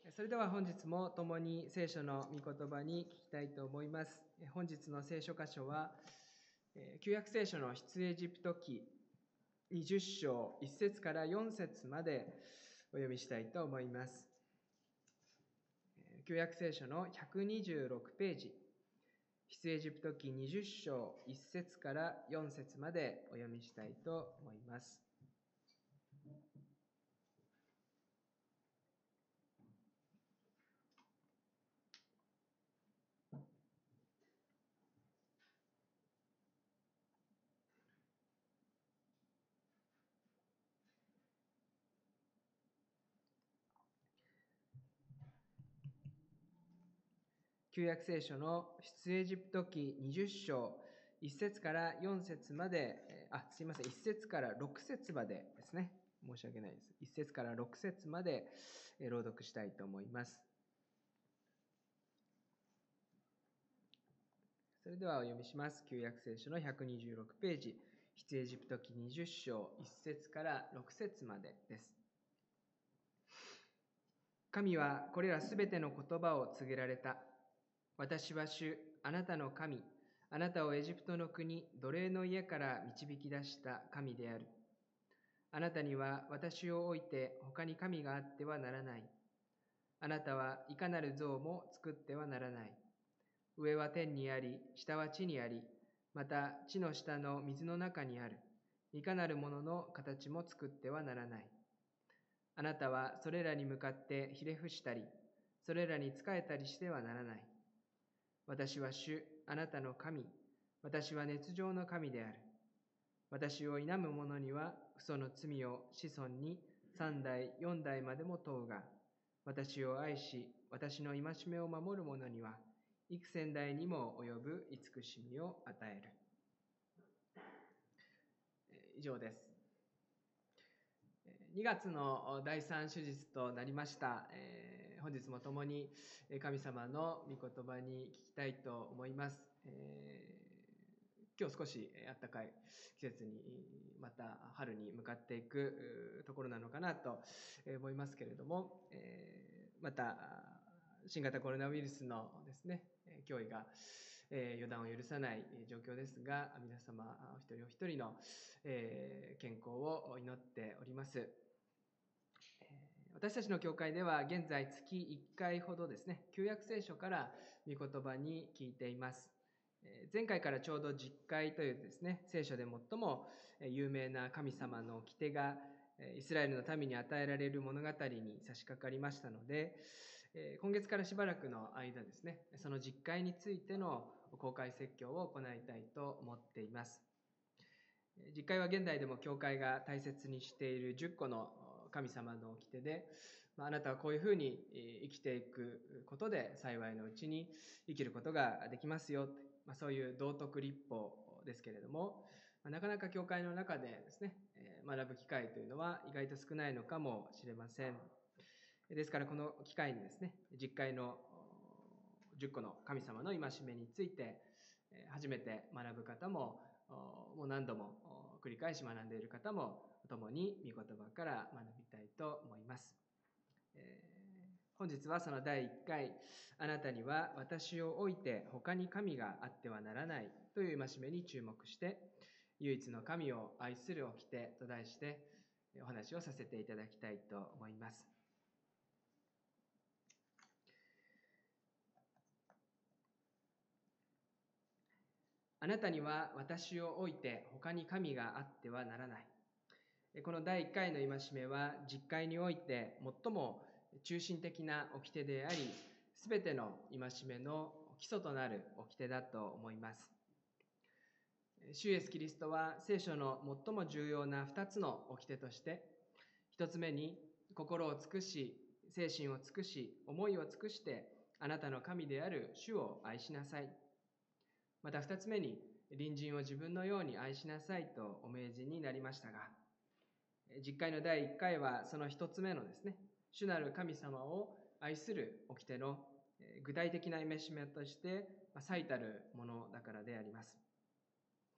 それでは本日も共に聖書の御言葉に聞きたいと思います。本日の聖書箇所は、旧約聖書の出エジプト記20章1節から4節までお読みしたいと思います。旧約聖書の126ページ、出エジプト記20章1節から4節までお読みしたいと思います。旧約聖書の出エジプト記20章1節から4節まで、1節から6節までですね。申し訳ないです。1節から6節まで朗読したいと思います。それではお読みします。旧約聖書の126ページ、出エジプト記20章1節から6節までです。神はこれらすべての言葉を告げられた。私は主、あなたの神、あなたをエジプトの国、奴隷の家から導き出した神である。あなたには私を置いて他に神があってはならない。あなたはいかなる像も作ってはならない。上は天にあり、下は地にあり、また地の下の水の中にある。いかなるものの形も作ってはならない。あなたはそれらに向かってひれ伏したり、それらに仕えたりしてはならない。私は主、あなたの神。私は熱情の神である。私を否む者には、嘘の罪を子孫に3代、4代までも問うが、私を愛し、私の戒めを守る者には、幾千代にも及ぶ慈しみを与える。以上です。2月の第3手術となりました。本日も共に神様の御言葉に聞きたいと思います。今日少し暖かい季節に、また春に向かっていくところなのかなと思いますけれども、また新型コロナウイルスのですね、脅威が予断を許さない状況ですが、皆様お一人お一人の健康を祈っております。私たちの教会では現在月1回ほどですね、旧約聖書から御言葉に聞いています。前回からちょうど十戒というですね、聖書で最も有名な神様の掟がイスラエルの民に与えられる物語に差し掛かりましたので、今月からしばらくの間ですね、その十戒についての公開説教を行いたいと思っています。十戒は現代でも教会が大切にしている10個の神様の掟で、あなたはこういうふうに生きていくことで幸いのうちに生きることができますよ。そういう道徳立法ですけれども、なかなか教会の中でですね、学ぶ機会というのは意外と少ないのかもしれません。ですからこの機会にですね、十戒の10個の神様の戒めについて初めて学ぶ方も、もう何度も繰り返し学んでいる方も共に御言葉から学びたいと思います。本日はその第1回、あなたには私を置いて他に神があってはならないという戒めに注目して、唯一の神を愛する掟と題してお話をさせていただきたいと思います。あなたには私を置いて他に神があってはならない。この第1回の戒めは十戒において最も中心的な掟であり、すべての戒めの基礎となる掟だと思います。主イエスキリストは聖書の最も重要な2つの掟として、1つ目に心を尽くし、精神を尽くし、思いを尽くしてあなたの神である主を愛しなさい。また2つ目に隣人を自分のように愛しなさいとお命じになりましたが、十戒の第1回はその1つ目のですね、主なる神様を愛する掟の具体的な戒めとして最たるものだからであります。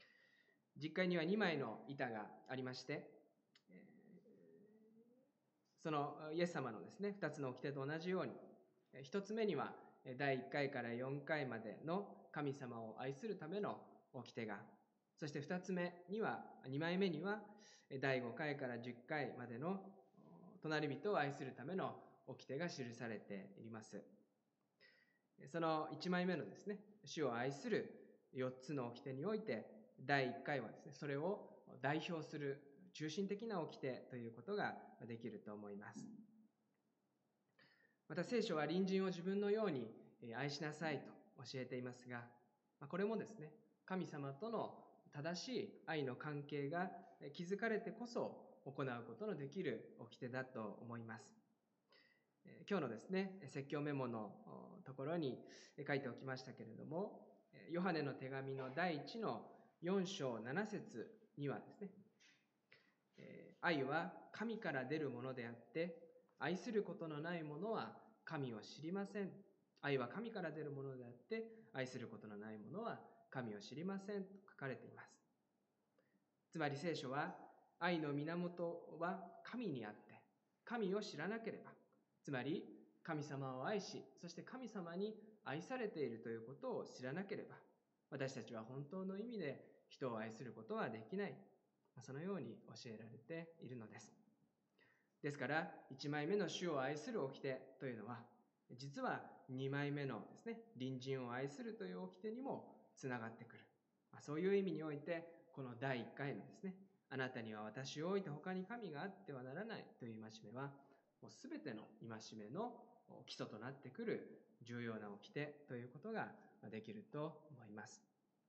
十戒には2枚の板がありまして、 そのイエス様のですね、2つの掟と同じように、1つ目には第1回から4回までの神様を愛するための掟が、そして2枚目には第5回から10回までの隣人を愛するための掟が記されています。その1枚目のですね、主を愛する4つの掟において、第1回はですね、それを代表する中心的な掟ということができると思います。また聖書は隣人を自分のように愛しなさいと教えていますが、これもですね、神様との正しい愛の関係が築かれてこそ行うことのできる掟だと思います。今日のですね、説教メモのところに書いておきましたけれども、ヨハネの手紙の第1の4章7節にはですね、愛は神から出るものであって、愛することのない者は神を知りません。愛は神から出るものであって、愛することのない者は神を知りませんと書かれています。つまり聖書は、愛の源は神にあって、神を知らなければ、つまり神様を愛し、そして神様に愛されているということを知らなければ、私たちは本当の意味で人を愛することはできない。そのように教えられているのです。ですから、1枚目の主を愛する掟というのは、実は2枚目のですね、隣人を愛するという掟にもつながってくる。そういう意味において、この第1回のですね、あなたには私を置いて他に神があってはならないという戒めは、もうすべての戒めの基礎となってくる重要な掟ということができると思います。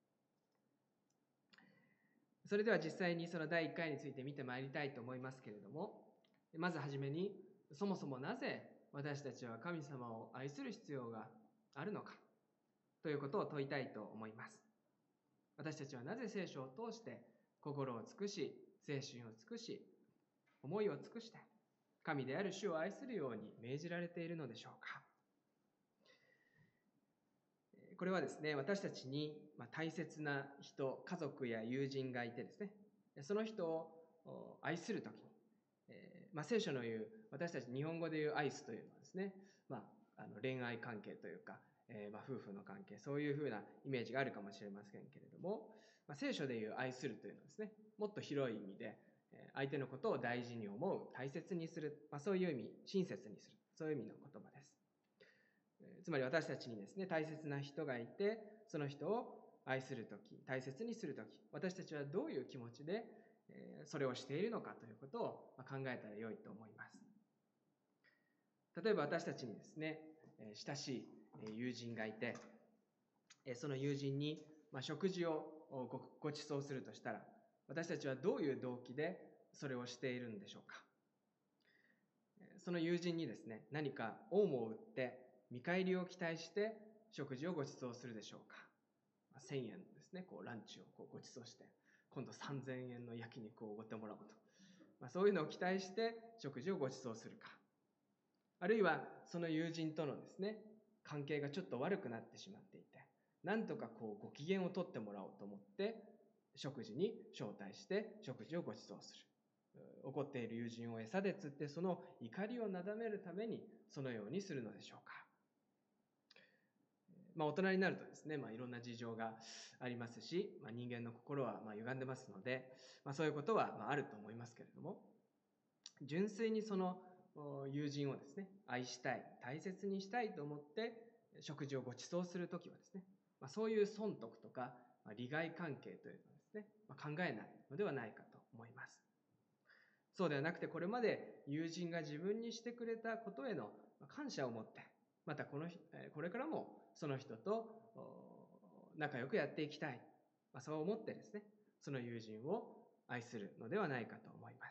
それでは実際にその第1回について見てまいりたいと思いますけれども、まずはじめに、そもそもなぜ私たちは神様を愛する必要があるのかということを問いたいと思います。私たちはなぜ聖書を通して心を尽くし、精神を尽くし、思いを尽くして神である主を愛するように命じられているのでしょうか。これはですね、私たちに大切な人、家族や友人がいてですね、その人を愛するときに、聖書の言う、私たち日本語で言う愛すというのはですね、恋愛関係というか、夫婦の関係、そういうふうなイメージがあるかもしれませんけれども、聖書で言う愛するというのはですね、もっと広い意味で、相手のことを大事に思う、大切にする、そういう意味、親切にする、そういう意味の言葉です。つまり私たちにですね、大切な人がいて、その人を愛するとき、大切にするとき、私たちはどういう気持ちでそれをしているのかということを考えたら良いと思います。例えば私たちにですね、親しい友人がいて、その友人に食事をご馳走するとしたら、私たちはどういう動機でそれをしているんでしょうか。その友人にですね、何か恩を売って見返りを期待して食事をご馳走するでしょうか。1000円のですね、ランチをご馳走して、今度3000円の焼肉をおごってもらおうと。そういうのを期待して食事をご馳走するか。あるいはその友人とのですね、関係がちょっと悪くなってしまっていて、なんとかご機嫌を取ってもらおうと思って食事に招待して食事をご馳走する。怒っている友人を餌で釣ってその怒りをなだめるためにそのようにするのでしょうか。大人になるとですね、いろんな事情がありますし、人間の心は歪んでますので、そういうことはあると思いますけれども、純粋にその友人をですね、愛したい、大切にしたいと思って食事をご馳走するときはですね、そういう損得とか利害関係というのをですね、考えないのではないかと思います。そうではなくて、これまで友人が自分にしてくれたことへの感謝を持って、またこれからもその人と仲良くやっていきたい、そう思ってですね、その友人を愛するのではないかと思います。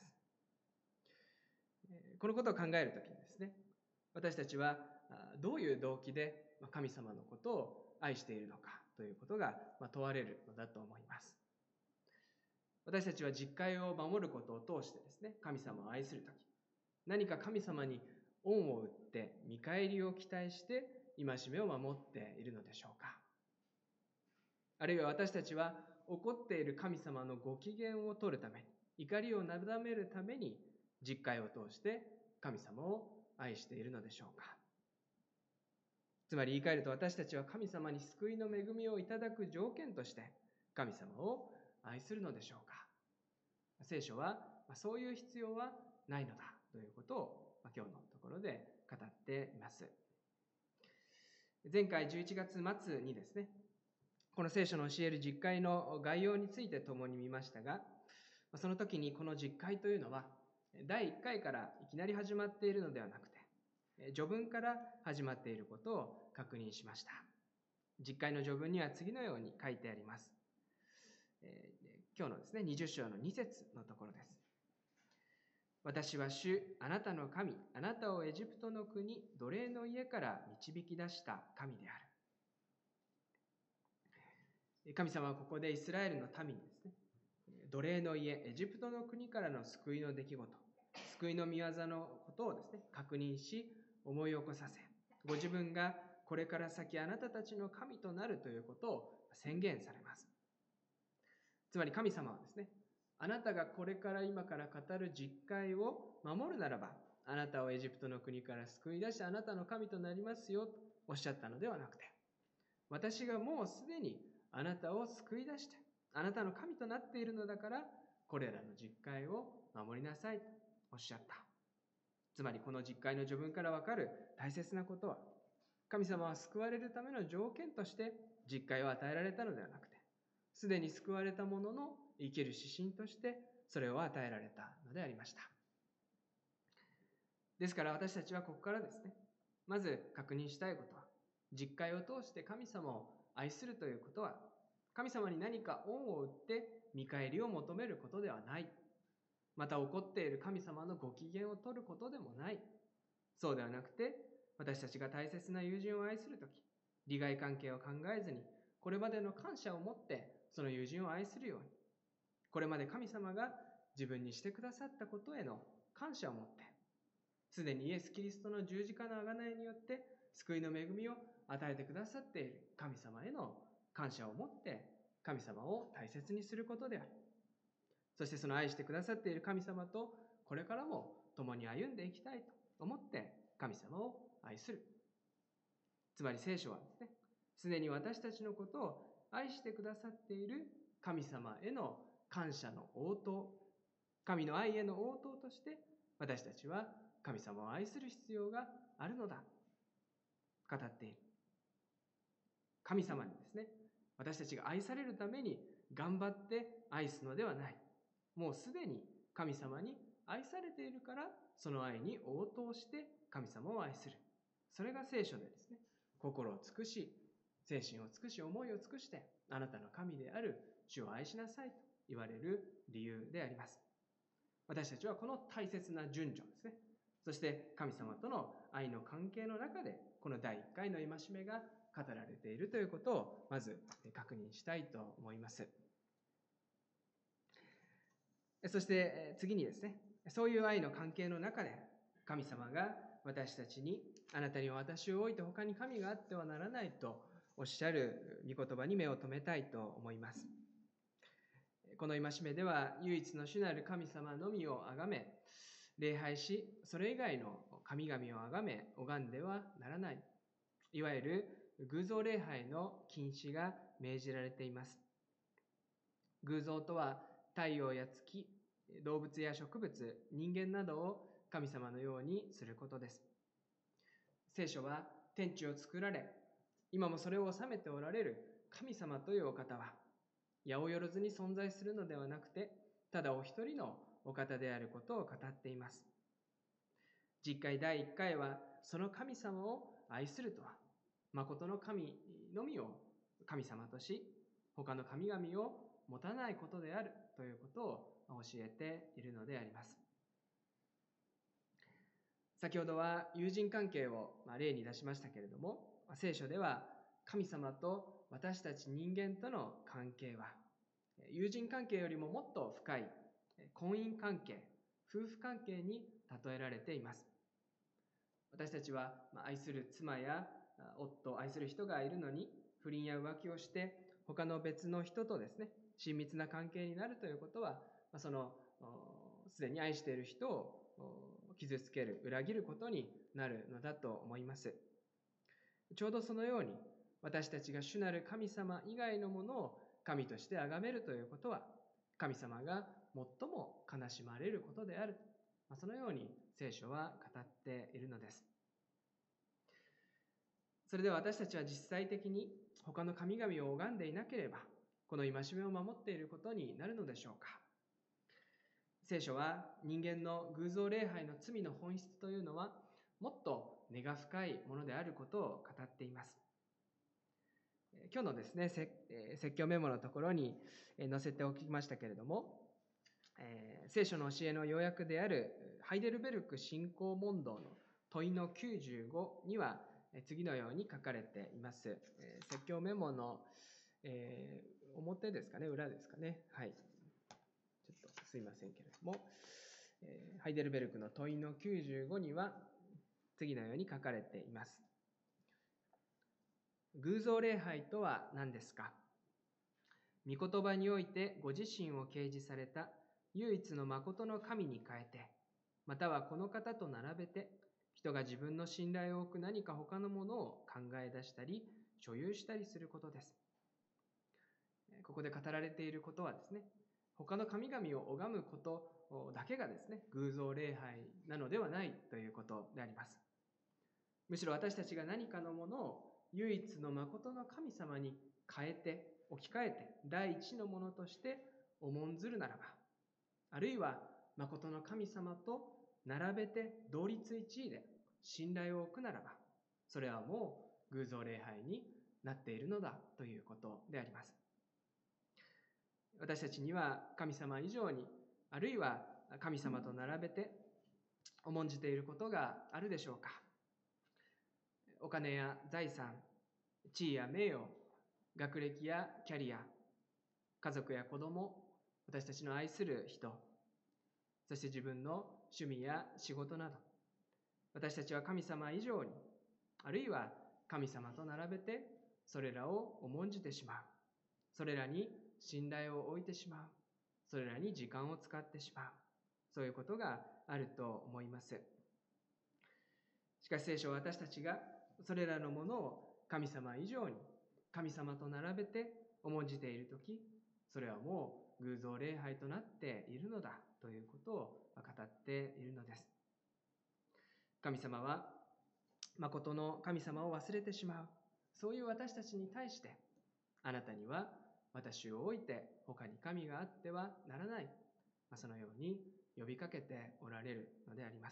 このことを考えるときにですね、私たちはどういう動機で神様のことを愛しているのかということが問われるのだと思います。私たちは実戒を守ることを通してですね、神様を愛するとき、何か神様に恩を売って見返りを期待して戒めを守っているのでしょうか。あるいは私たちは怒っている神様のご機嫌を取るために、怒りをなだめるために実戒を通して神様を愛しているのでしょうか。つまり言い換えると、私たちは神様に救いの恵みをいただく条件として神様を愛するのでしょうか。聖書はそういう必要はないのだということを今日のところで語っています。前回11月末にですね、この聖書の教える実会の概要について共に見ましたが、その時にこの実会というのは第1回からいきなり始まっているのではなくて、序文から始まっていることを確認しました。実会の序文には次のように書いてあります。今日のですね、20章の2節のところです。私は主、あなたの神、あなたをエジプトの国、奴隷の家から導き出した神である。神様はここでイスラエルの民にですね、奴隷の家、エジプトの国からの救いの出来事、救いの御業のことをですね、確認し、思い起こさせ、ご自分がこれから先あなたたちの神となるということを宣言されます。つまり神様はですね、あなたがこれから今から語る実会を守るならば、あなたをエジプトの国から救い出してあなたの神となりますよとおっしゃったのではなくて、私がもうすでにあなたを救い出してあなたの神となっているのだから、これらの実会を守りなさいとおっしゃった。つまりこの実会の序文からわかる大切なことは、神様は救われるための条件として実会を与えられたのではなくて、すでに救われた者の生きる指針としてそれを与えられたのでありました。ですから私たちはここからですね、まず確認したいことは、実会を通して神様を愛するということは、神様に何か恩を売って見返りを求めることではない。また怒っている神様のご機嫌を取ることでもない。そうではなくて、私たちが大切な友人を愛するとき、利害関係を考えずに、これまでの感謝を持ってその友人を愛するように、これまで神様が自分にしてくださったことへの感謝を持って、すでにイエス・キリストの十字架の贖いによって救いの恵みを与えてくださっている神様への感謝を持って神様を大切にすることである。そしてその愛してくださっている神様とこれからも共に歩んでいきたいと思って神様を愛する。つまり聖書はですね、すでに私たちのことを愛してくださっている神様への感謝の応答、神の愛への応答として私たちは神様を愛する必要があるのだ、語っている。神様にですね、私たちが愛されるために頑張って愛すのではない。もうすでに神様に愛されているから、その愛に応答して神様を愛する。それが聖書でですね、心を尽くし、精神を尽くし、思いを尽くして、あなたの神である主を愛しなさいと言われる理由であります。私たちはこの大切な順序ですね、そして神様との愛の関係の中で、この第1回の戒めが語られているということをまず確認したいと思います。そして次にですね、そういう愛の関係の中で神様が私たちに、あなたには私を置いて他に神があってはならないとおっしゃる御言葉に目を留めたいと思います。この戒めでは唯一の主なる神様のみをあがめ礼拝し、それ以外の神々をあがめ拝んではならない、いわゆる偶像礼拝の禁止が命じられています。偶像とは太陽や月、動物や植物、人間などを神様のようにすることです。聖書は天地を作られ、今もそれを治めておられる神様というお方は、八百万に存在するのではなくて、ただお一人のお方であることを語っています。実会第1回は、その神様を愛するとは、誠の神のみを神様とし、他の神々を持たないことであるということを教えているのであります。先ほどは友人関係を例に出しましたけれども、聖書では神様と私たち人間との関係は、友人関係よりももっと深い婚姻関係、夫婦関係に例えられています。私たちは愛する妻や夫、愛する人がいるのに不倫や浮気をして他の別の人とですね、親密な関係になるということは、そのすでに愛している人を傷つける、裏切ることになるのだと思います。ちょうどそのように、私たちが主なる神様以外のものを神として崇めるということは、神様が最も悲しまれることである。そのように聖書は語っているのです。それでは私たちは実際的に他の神々を拝んでいなければ、この戒めを守っていることになるのでしょうか。聖書は人間の偶像礼拝の罪の本質というのは、もっと根が深いものであることを語っています。今日のですね、説教メモのところに載せておきましたけれども、聖書の教えの要約であるハイデルベルク信仰問答の問いの95には次のように書かれています。説教メモの、表ですかね、裏ですかね。はい。ちょっとすいませんけれども、ハイデルベルクの問いの95には次のように書かれています。偶像礼拝とは何ですか？御言葉においてご自身を掲示された唯一の誠の神に変えて、またはこの方と並べて、人が自分の信頼を置く何か他のものを考え出したり、所有したりすることです。ここで語られていることはですね、他の神々を拝むことだけがですね、偶像礼拝なのではないということであります。むしろ私たちが何かのものを唯一の誠の神様に変えて、置き換えて、第一のものとして重んずるならば、あるいは誠の神様と並べて同率一位で信頼を置くならば、それはもう偶像礼拝になっているのだということであります。私たちには神様以上に、あるいは神様と並べて重んじていることがあるでしょうか。お金や財産、地位や名誉、学歴やキャリア、家族や子供、私たちの愛する人、そして自分の趣味や仕事など、私たちは神様以上に、あるいは神様と並べてそれらを重んじてしまう。それらに信頼を置いてしまう。それらに時間を使ってしまう。そういうことがあると思います。しかし聖書は私たちがそれらのものを神様以上に、神様と並べて重んじているとき、それはもう偶像礼拝となっているのだということを語っているのです。神様は誠の神様を忘れてしまう。そういう私たちに対して、あなたには私を置いて他に神があってはならない。そのように呼びかけておられるのであります。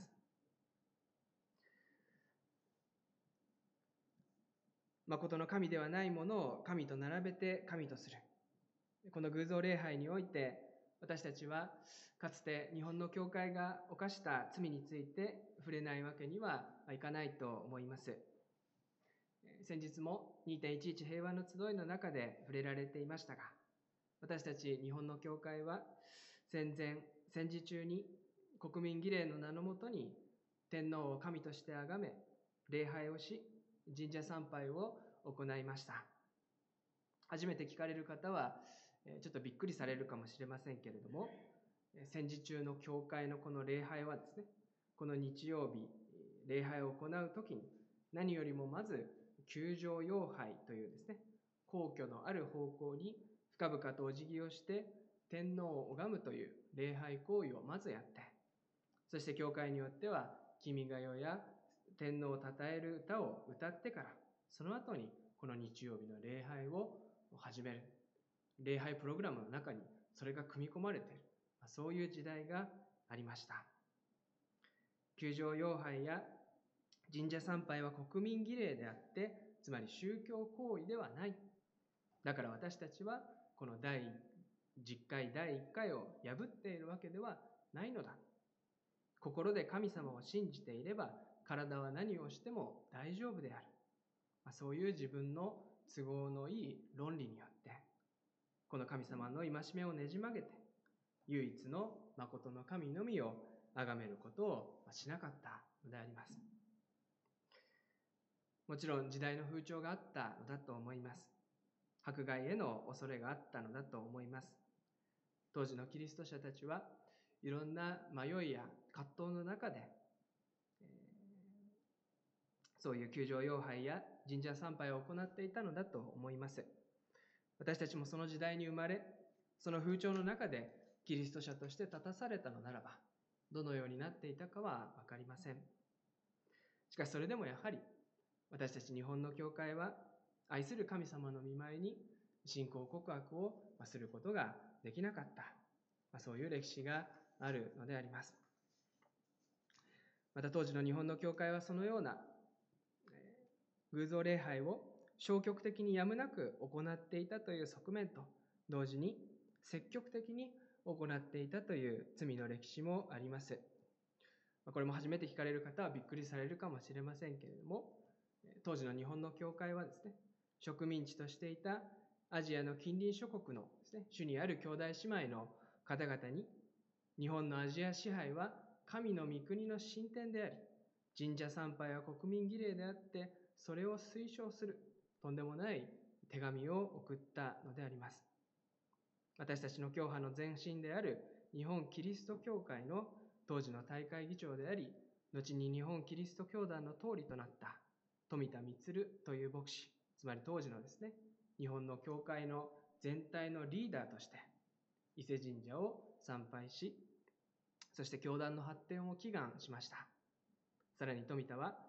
誠の神ではないものを神と並べて神とする。この偶像礼拝において、私たちはかつて日本の教会が犯した罪について触れないわけにはいかないと思います。先日も 2.11 平和の集いの中で触れられていましたが、私たち日本の教会は戦時中に国民儀礼の名のもとに天皇を神として崇め、礼拝をし、神社参拝を行いました。初めて聞かれる方はちょっとびっくりされるかもしれませんけれども、戦時中の教会のこの礼拝はですね、この日曜日礼拝を行うときに何よりもまず宮城礼拝というですね、皇居のある方向に深々とお辞儀をして天皇を拝むという礼拝行為をまずやって、そして教会によっては君が代や天皇を称える歌を歌ってから、その後にこの日曜日の礼拝を始める。礼拝プログラムの中にそれが組み込まれている。そういう時代がありました。宮城礼拝や神社参拝は国民儀礼であって、つまり宗教行為ではない。だから私たちはこの第10回、第1回を破っているわけではないのだ。心で神様を信じていれば、体は何をしても大丈夫である。そういう自分の都合のいい論理によって、この神様の戒めをねじ曲げて、唯一の誠の神のみを崇めることをしなかったのであります。もちろん時代の風潮があったのだと思います。迫害への恐れがあったのだと思います。当時のキリスト者たちはいろんな迷いや葛藤の中でそういう宮城礼拝や神社参拝を行っていたのだと思います。私たちもその時代に生まれ、その風潮の中でキリスト者として立たされたのならば、どのようになっていたかは分かりません。しかしそれでもやはり、私たち日本の教会は、愛する神様の御前に信仰告白をすることができなかった、そういう歴史があるのであります。また当時の日本の教会はそのような偶像礼拝を消極的にやむなく行っていたという側面と同時に積極的に行っていたという罪の歴史もあります。これも初めて聞かれる方はびっくりされるかもしれませんけれども、当時の日本の教会はですね、植民地としていたアジアの近隣諸国のですね、主にある兄弟姉妹の方々に、日本のアジア支配は神の御国の神典であり、神社参拝は国民儀礼であって、それを推奨するとんでもない手紙を送ったのであります。私たちの教派の前身である日本キリスト教会の当時の大会議長であり、後に日本キリスト教団の統理となった富田満という牧師、つまり当時のですね、日本の教会の全体のリーダーとして伊勢神社を参拝し、そして教団の発展を祈願しました。さらに富田は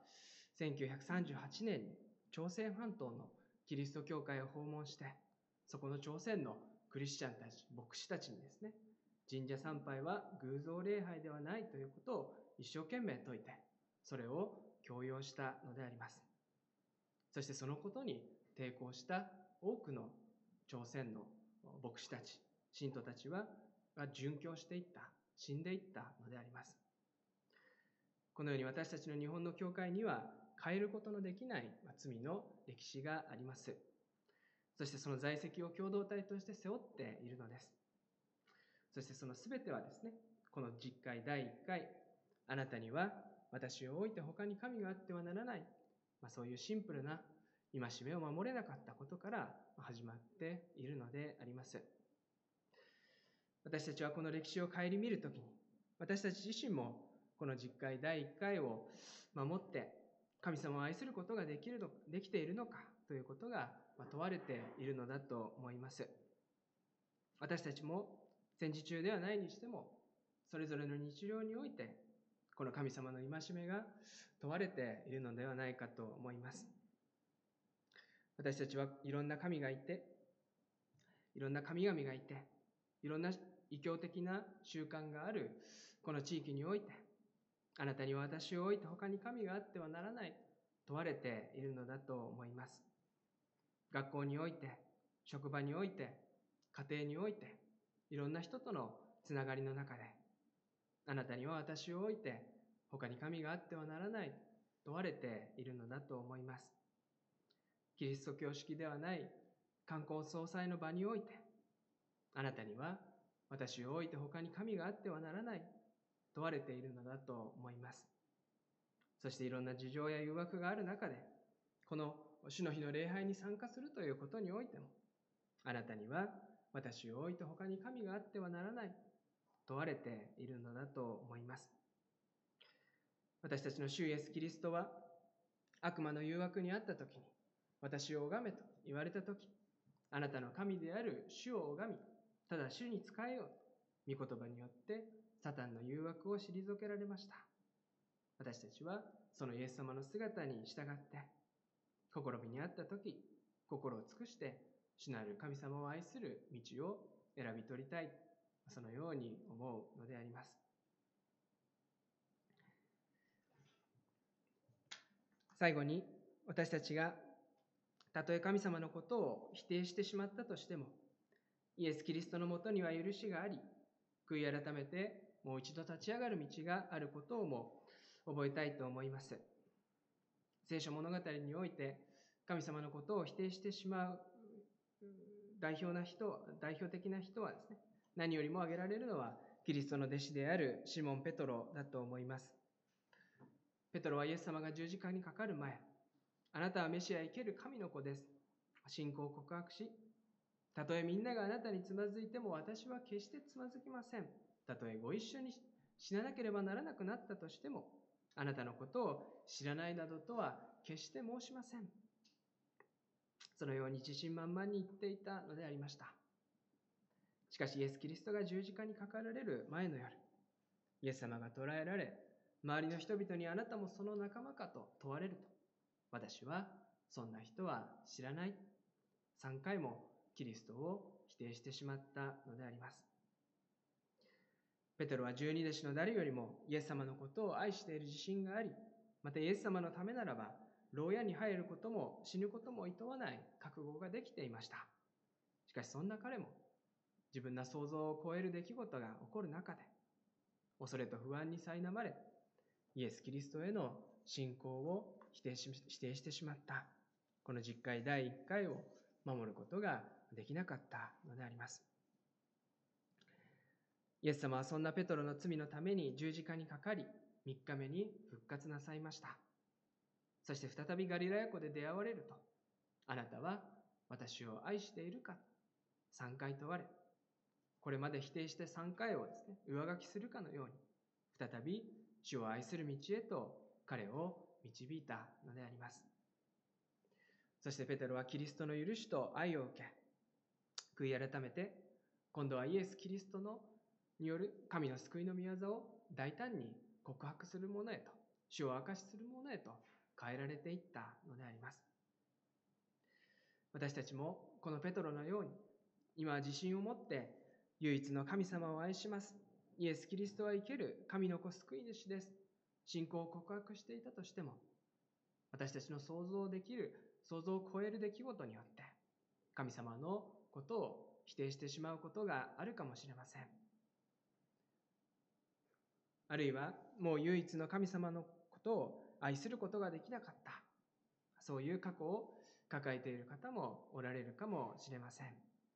1938年に朝鮮半島のキリスト教会を訪問して、そこの朝鮮のクリスチャンたち、牧師たちにですね、神社参拝は偶像礼拝ではないということを一生懸命説いて、それを強要したのであります。そしてそのことに抵抗した多くの朝鮮の牧師たち、信徒たちは殉教していった、死んでいったのであります。このように私たちの日本の教会には変えることのできない罪の歴史があります。そしてその在籍を共同体として背負っているのです。そしてそのすべてはですね、この10回第1回、あなたには私を置いて他に神があってはならない、そういうシンプルな戒めを守れなかったことから始まっているのであります。私たちはこの歴史を顧みるときに、私たち自身もこの10回第1回を守って神様を愛することができているのかということが問われているのだと思います。私たちも戦時中ではないにしても、それぞれの日常においてこの神様の戒めが問われているのではないかと思います。私たちはいろんな神がいて、いろんな神々がいて、いろんな異教的な習慣があるこの地域において、あなたには私を置いて他に神があってはならない、問われているのだと思います。学校において、職場において、家庭において、いろんな人とのつながりの中で、あなたには私を置いて他に神があってはならない、問われているのだと思います。キリスト教式ではない観光総裁の場において、あなたには私を置いて他に神があってはならない、問われているのだと思います。そしていろんな事情や誘惑がある中で、この主の日の礼拝に参加するということにおいても、あなたには私を置いて他に神があってはならない、問われているのだと思います。私たちの主イエスキリストは、悪魔の誘惑にあったときに、私を拝めと言われたとき、あなたの神である主を拝み、ただ主に仕えようと、御言葉によってサタンの誘惑を退けられました。私たちはそのイエス様の姿に従って、試みにあったとき、心を尽くして主なる神様を愛する道を選び取りたい、そのように思うのであります。最後に、私たちがたとえ神様のことを否定してしまったとしても、イエス・キリストのもとには許しがあり、悔い改めてもう一度立ち上がる道があることをも覚えたいと思います。聖書物語において神様のことを否定してしまう代表的な人はですね、何よりも挙げられるのはキリストの弟子であるシモン・ペトロだと思います。ペトロはイエス様が十字架にかかる前、あなたはメシア生ける神の子です、信仰を告白し、たとえみんながあなたにつまずいても私は決してつまずきません。たとえご一緒に死ななければならなくなったとしても、 あなたのことを知らないなどとは決して申しません。そのように自信満々に言っていたのでありました。しかしイエス・キリストが十字架にかかられる前の夜、イエス様が捕らえられ、周りの人々にあなたもその仲間かと問われると、私はそんな人は知らない。3回もキリストを否定してしまったのであります。ペテロは十二弟子の誰よりもイエス様のことを愛している自信があり、またイエス様のためならば、牢屋に入ることも死ぬことも厭わない覚悟ができていました。しかしそんな彼も、自分の想像を超える出来事が起こる中で、恐れと不安に苛まれ、イエス・キリストへの信仰を否定してしまった。この実会第1回を守ることができなかったのであります。イエス様はそんなペトロの罪のために十字架にかかり、3日目に復活なさいました。そして再びガリラヤ湖で出会われると、あなたは私を愛しているか3回問われ、これまで否定して3回をですね、上書きするかのように、再び主を愛する道へと彼を導いたのであります。そしてペテロはキリストの許しと愛を受け、悔い改めて、今度はイエス・キリストによる神の救いの御業を大胆に告白する者へと、主を証しする者へと変えられていったのであります。私たちもこのペトロのように、今は自信を持って唯一の神様を愛します。イエス・キリストは生ける神の子救い主です。信仰を告白していたとしても、私たちの想像を超える出来事によって、神様のことを否定してしまうことがあるかもしれません。あるいは、もう唯一の神様のことを愛することができなかった。そういう過去を抱えている方もおられるかもしれません。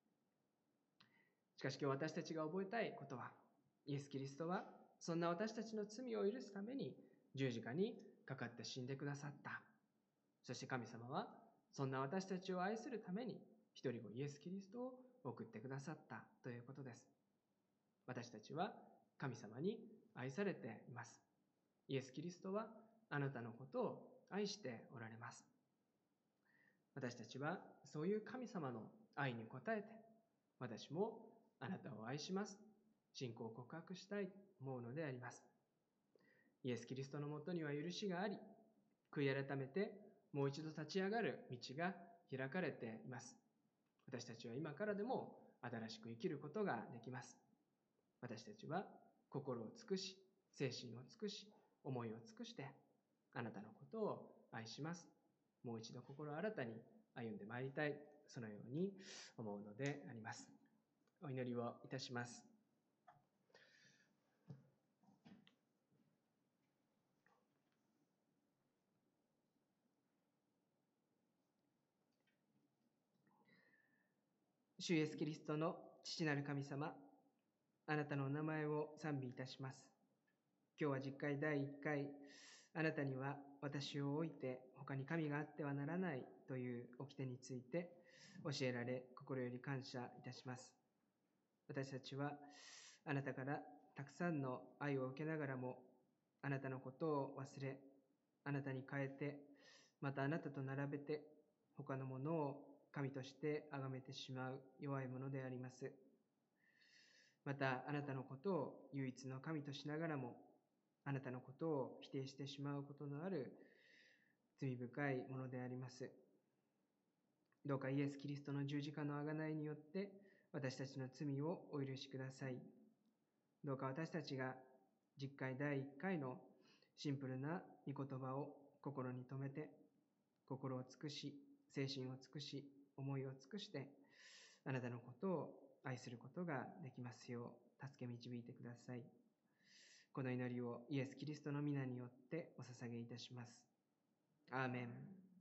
しかし今日私たちが覚えたいことは、イエス・キリストはそんな私たちの罪を許すために十字架にかかって死んでくださった。そして神様はそんな私たちを愛するために一人子イエス・キリストを送ってくださったということです。私たちは神様に愛されています。イエス・キリストはあなたのことを愛しておられます。私たちはそういう神様の愛に応えて、私もあなたを愛します。信仰を告白したいと思うのであります。イエス・キリストのもとには許しがあり、悔い改めてもう一度立ち上がる道が開かれています。私たちは今からでも新しく生きることができます。私たちは心を尽くし、精神を尽くし、思いを尽くして、あなたのことを愛します。もう一度心新たに歩んでまいりたい、そのように思うのであります。お祈りをいたします。主イエスキリストの父なる神様、あなたのお名前を賛美いたします。今日は実会第1回、あなたには私を置いて他に神があってはならないという掟について教えられ、心より感謝いたします。私たちはあなたからたくさんの愛を受けながらも、あなたのことを忘れ、あなたに変えて、またあなたと並べて他のものを神として崇めてしまう弱いものであります。またあなたのことを唯一の神としながらも、あなたのことを否定してしまうことのある罪深いものであります。どうかイエス・キリストの十字架の贖いによって私たちの罪をお許しください。どうか私たちが実会第1回のシンプルな御言葉を心に留めて、心を尽くし、精神を尽くし、思いを尽くして、あなたのことを愛することができますよう、助け導いてください。この祈りをイエス・キリストの皆によってお捧げいたします。アーメン。